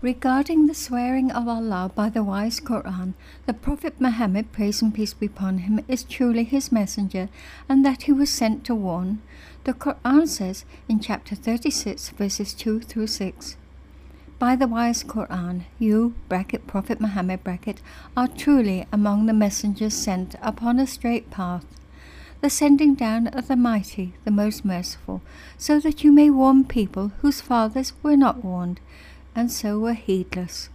Regarding the swearing of Allah by the wise Quran, the Prophet Muhammad, praise and peace be upon him, is truly his messenger, and that he was sent to warn. The Quran says in chapter 36, verses 2 through 6, "By the wise Quran, you, Prophet Muhammad, are truly among the messengers sent upon a straight path, the sending down of the Mighty, the Most Merciful, so that you may warn people whose fathers were not warned, and so were heedless."